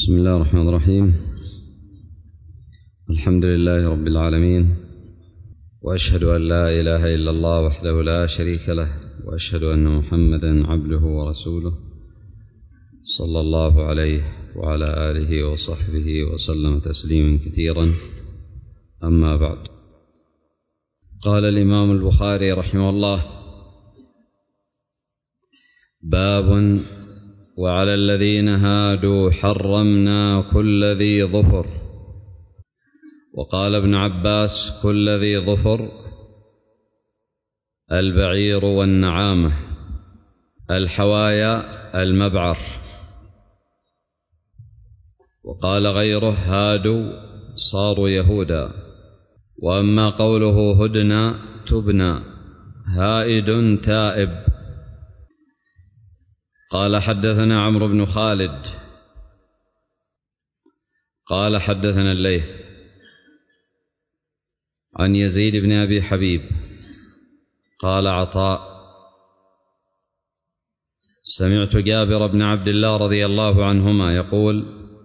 بسم الله الرحمن الرحيم. الحمد لله رب العالمين، وأشهد أن لا إله إلا الله وحده لا شريك له، وأشهد أن محمدا عبده ورسوله صلى الله عليه وعلى آله وصحبه وسلم تسليما كثيرا. أما بعد، قال الإمام البخاري رحمه الله: باب وعلى الذين هادوا حرمنا كل ذي ظفر. وقال ابن عباس: كل ذي ظفر البعير والنعامة، الحوايا المبعر. وقال غيره: هادوا صاروا يهودا. وأما قوله هدنا تبنا هائد تائب. قال حدثنا عمرو بن خالد قال حدثنا الليث عن يزيد بن أبي حبيب قال عطاء: سمعت جابر بن عبد الله رضي الله عنهما يقول: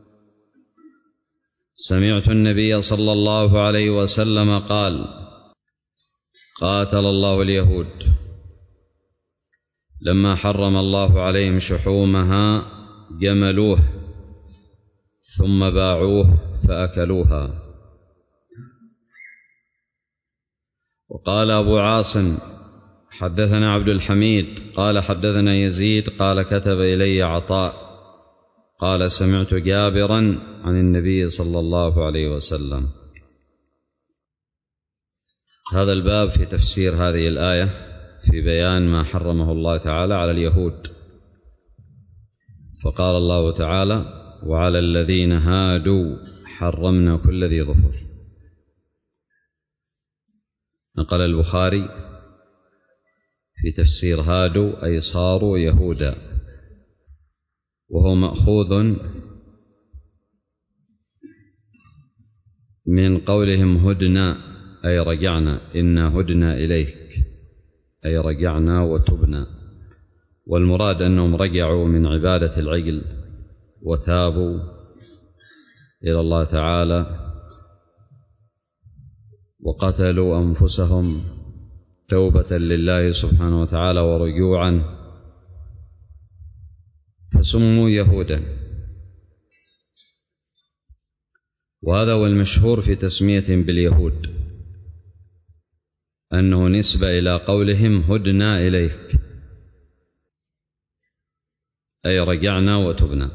سمعت النبي صلى الله عليه وسلم قال: قاتل الله اليهود لما حرم الله عليهم شحومها جملوه ثم باعوه فأكلوها. وقال أبو عاصم: حدثنا عبد الحميد قال حدثنا يزيد قال كتب إلي عطاء قال: سمعت جابرا عن النبي صلى الله عليه وسلم. هذا الباب في تفسير هذه الآية، في بيان ما حرمه الله تعالى على اليهود. فقال الله تعالى: وعلى الذين هادوا حرمنا كل ذي ظفر. نقل البخاري في تفسير هادوا أي صاروا يهودا، وهو مأخوذ من قولهم هدنا أي رجعنا، إنا هدنا إليك أي رجعنا وتبنا. والمراد أنهم رجعوا من عبادة العجل وتابوا إلى الله تعالى وقتلوا أنفسهم توبة لله سبحانه وتعالى ورجوعا، فسموا يهودا. وهذا هو المشهور في تسميتهم باليهود، أنه نسبة إلى قولهم هدنا إليك أي رجعنا وتبنا.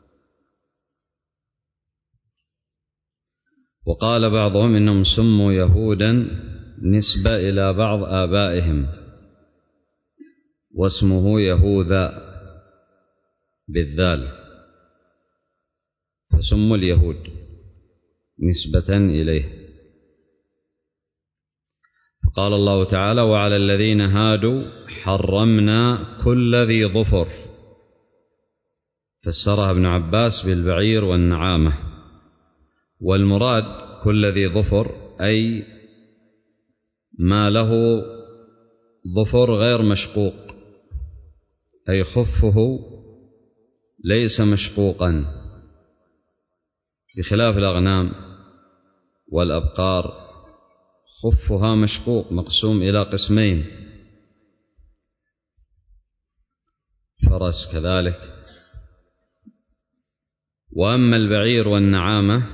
وقال بعضهم إنهم سموا يهودا نسبة إلى بعض آبائهم، واسمه يهوذا بالذال، فسموا اليهود نسبة إليه. قال الله تعالى: وعلى الذين هادوا حرمنا كل ذي ظفر. فسرها ابن عباس بالبعير والنعامة، والمراد كل ذي ظفر أي ما له ظفر غير مشقوق، أي خفه ليس مشقوقا، بخلاف الأغنام والأبقار خفها مشقوق مقسوم إلى قسمين، فرس كذلك. وأما البعير والنعامة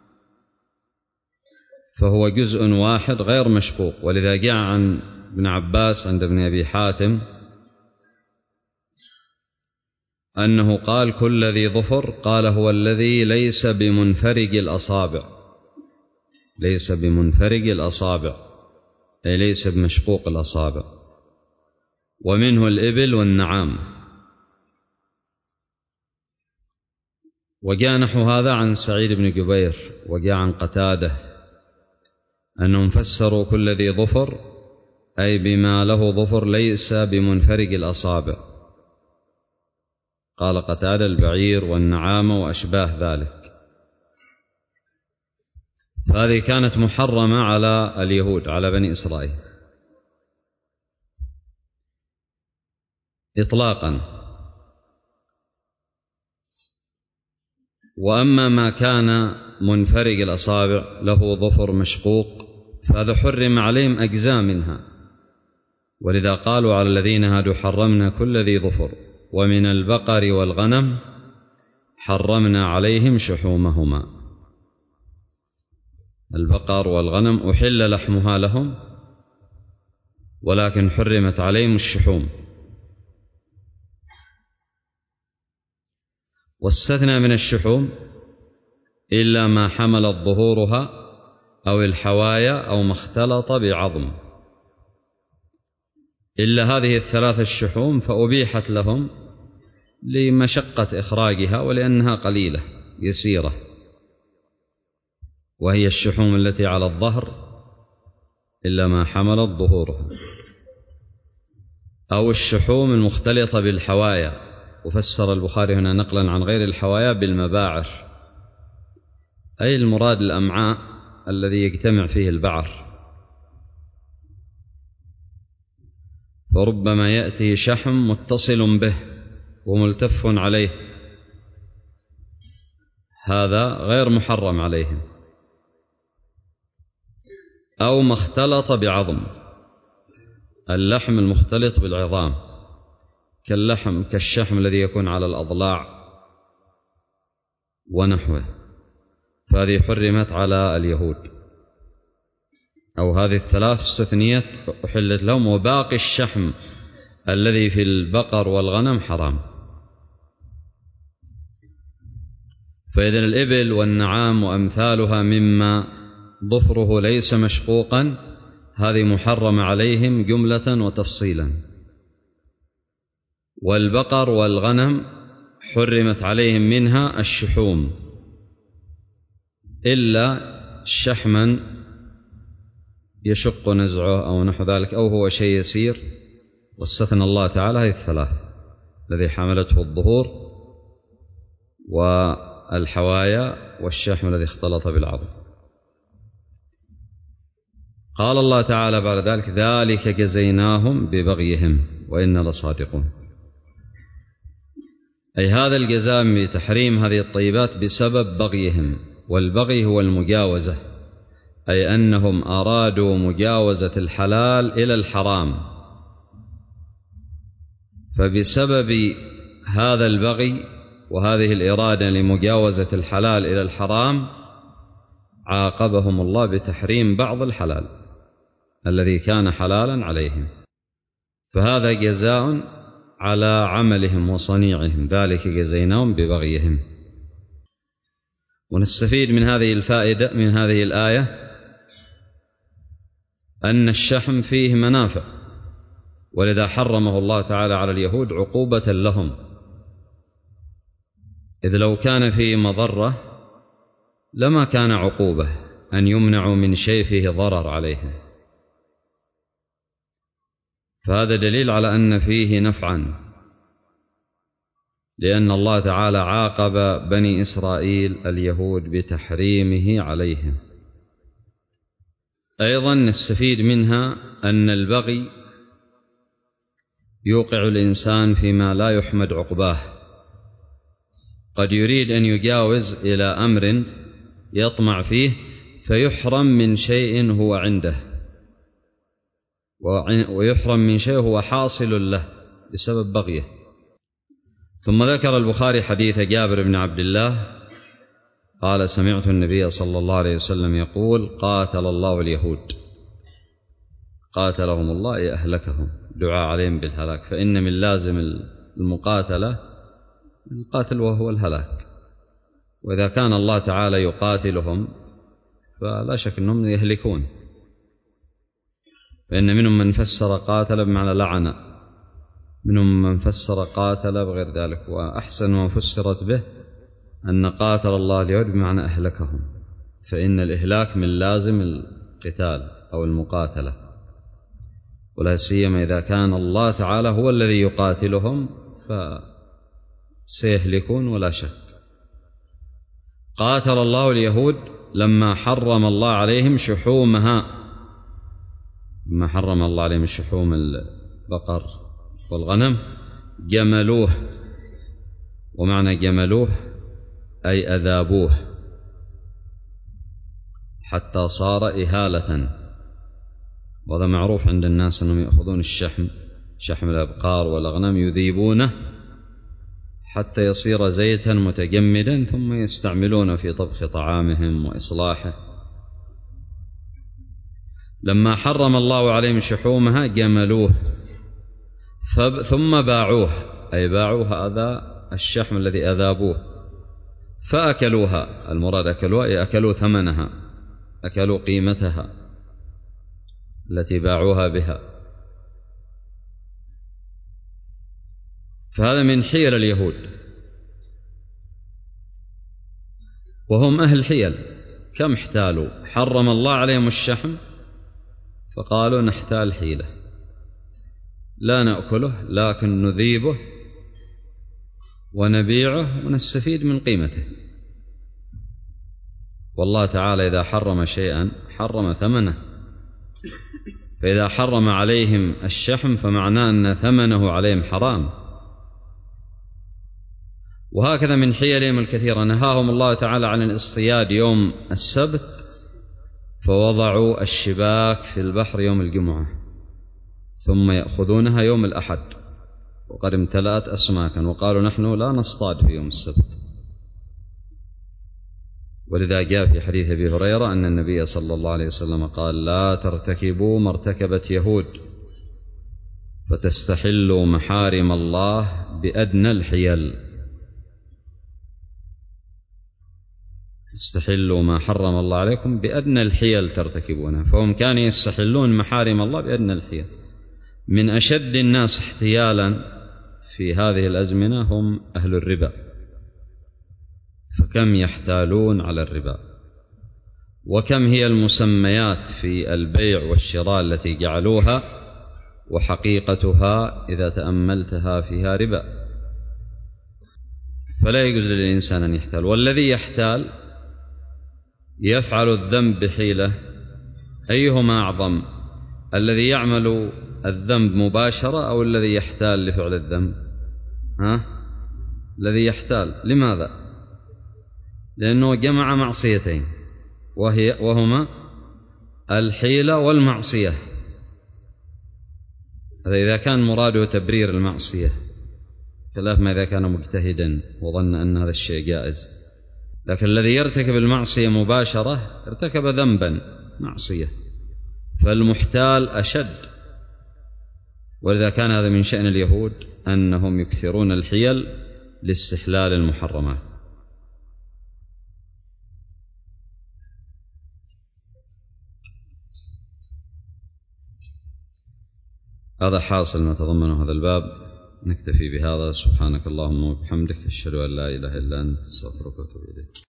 فهو جزء واحد غير مشقوق، ولذا جاء عن ابن عباس عند ابن أبي حاتم أنه قال: كل ذي ظفر، قال: هو الذي ليس بمنفرج الأصابع، ليس بمنفرج الأصابع أي ليس بمشقوق الأصابع. ومنه الإبل والنعام. وجاء نحو هذا عن سعيد بن جبير، وجاء عن قتادة أنهم فسروا كل ذي ظفر أي بما له ظفر ليس بمنفرج الأصابع. قال قتادة: البعير والنعامة وأشباه ذلك. فهذه كانت محرمة على اليهود، على بني إسرائيل إطلاقا. وأما ما كان منفرج الأصابع له ظفر مشقوق فهذا حرم عليهم أجزاء منها، ولذا قالوا على الذين هادوا حرمنا كل ذي ظفر، ومن البقر والغنم حرمنا عليهم شحومهما. البقر والغنم أحل لحمها لهم ولكن حرمت عليهم الشحوم. واستثنى من الشحوم إلا ما حملت ظهورها أو الحوايا أو ما اختلط بعظم، إلا هذه الثلاث الشحوم فأبيحت لهم لمشقة إخراجها ولأنها قليلة يسيرة، وهي الشحوم التي على الظهر إلا ما حملت ظهورها، أو الشحوم المختلطة بالحوايا. وفسر البخاري هنا نقلا عن غير الحوايا بالمباعر، أي المراد الأمعاء الذي يجتمع فيه البعر، فربما يأتي شحم متصل به وملتف عليه، هذا غير محرم عليهم. أو ما اختلط بعظم، اللحم المختلط بالعظام كالشحم الذي يكون على الأضلاع ونحوه، فهذه حرمت على اليهود. أو هذه الثلاث استثنيت أحلت لهم، وباقي الشحم الذي في البقر والغنم حرام. فإذن الإبل والنعام وأمثالها مما ظفره ليس مشقوقا هذه محرم عليهم جملة وتفصيلا. والبقر والغنم حرمت عليهم منها الشحوم إلا شحما يشق نزعه أو نحو ذلك، أو هو شيء يسير، واستثنى الله تعالى هذه الثلاث الذي حملته الظهور والحوايا والشحم الذي اختلط بالعظم. قال الله تعالى بعد ذلك: ذلك جزيناهم ببغيهم وإنا لصادقون. أي هذا الجزاء بتحريم هذه الطيبات بسبب بغيهم، والبغي هو المجاوزة، أي أنهم أرادوا مجاوزة الحلال إلى الحرام، فبسبب هذا البغي وهذه الإرادة لمجاوزة الحلال إلى الحرام عاقبهم الله بتحريم بعض الحلال الذي كان حلالا عليهم، فهذا جزاء على عملهم وصنيعهم، ذلك جزيناهم ببغيهم. ونستفيد من هذه الفائدة من هذه الآية أن الشحم فيه منافع، ولذا حرمه الله تعالى على اليهود عقوبة لهم، إذ لو كان فيه مضرة لما كان عقوبة أن يمنعوا من شيء فيه ضرر عليهم، فهذا دليل على أن فيه نفعا، لأن الله تعالى عاقب بني إسرائيل اليهود بتحريمه عليهم. أيضا نستفيد منها أن البغي يوقع الإنسان فيما لا يحمد عقباه، قد يريد أن يجاوز إلى أمر يطمع فيه فيحرم من شيء هو عنده، ويحرم من شيء هو حاصل له بسبب بغيه. ثم ذكر البخاري حديث جابر بن عبد الله قال: سمعت النبي صلى الله عليه وسلم يقول: قاتل الله اليهود، قاتلهم الله أي أهلكهم، دعاء عليهم بالهلاك، فإن من لازم المقاتلة القاتل وهو الهلاك، وإذا كان الله تعالى يقاتلهم فلا شك أنهم يهلكون، فإن منهم من فسر قاتل بمعنى لعن، منهم من فسر قاتل بغير ذلك، وأحسن ما فسرت به أن قاتل الله اليهود بمعنى أهلكهم، فإن الإهلاك من لازم القتال أو المقاتلة، ولا سيما إذا كان الله تعالى هو الذي يقاتلهم فسيهلكون ولا شك. قاتل الله اليهود لما حرم الله عليهم شحومها، لما حرم الله عليهم شحوم البقر والغنم جملوه، ومعنى جملوه أي أذابوه حتى صار إهالة. وهذا معروف عند الناس أنهم يأخذون شحم الأبقار والأغنام يذيبونه حتى يصير زيتا متجمدا ثم يستعملونه في طبخ طعامهم وإصلاحه. لما حرم الله عليهم شحومها جملوه ثم باعوه، أي باعوا هذا الشحم الذي أذابوه فأكلوها. المراد أكلوها أي أكلوا ثمنها، أكلوا قيمتها التي باعوها بها. فهذا من حيل اليهود، وهم أهل حيل. كم احتالوا، حرم الله عليهم الشحم فقالوا نحتال حيلة، لا نأكله لكن نذيبه ونبيعه ونستفيد من قيمته. والله تعالى إذا حرم شيئا حرم ثمنه، فإذا حرم عليهم الشحم فمعناه أن ثمنه عليهم حرام. وهكذا من حيلهم الكثيرة، نهاهم الله تعالى عن الاصطياد يوم السبت فوضعوا الشباك في البحر يوم الجمعة ثم يأخذونها يوم الأحد وقد امتلأت أسماكا، وقالوا نحن لا نصطاد في يوم السبت. ولذا جاء في حديث أبي هريرة أن النبي صلى الله عليه وسلم قال لا ترتكبوا ما ارتكبت يهود فتستحلوا محارم الله بأدنى الحيل. استحلوا ما حرم الله عليكم بأدنى الحيل ترتكبونها، فهم كانوا يستحلون محارم الله بأدنى الحيل. من أشد الناس احتيالا في هذه الأزمنة هم أهل الربا، فكم يحتالون على الربا، وكم هي المسميات في البيع والشراء التي جعلوها وحقيقتها إذا تأملتها فيها ربا. فلا يجوز للإنسان أن يحتال، والذي يحتال يفعل الذنب بحيلة. أيهما أعظم، الذي يعمل الذنب مباشرة أو الذي يحتال لفعل الذنب؟ الذي يحتال. لماذا؟ لأنه جمع معصيتين وهما الحيلة والمعصية. هذا إذا كان مراده تبرير المعصية، خلاف ما إذا كان مجتهدا وظن أن هذا الشيء جائز. لكن الذي يرتكب المعصية مباشرة ارتكب ذنبا معصية، فالمحتال أشد. ولذا كان هذا من شأن اليهود أنهم يكثرون الحيل لاستحلال المحرمات. هذا حاصل ما تضمنه هذا الباب. نكتفي بهذا. سبحانك اللهم وبحمدك، أشهد أن لا إله إلا أنت، أستغفرك وأتوب إليك.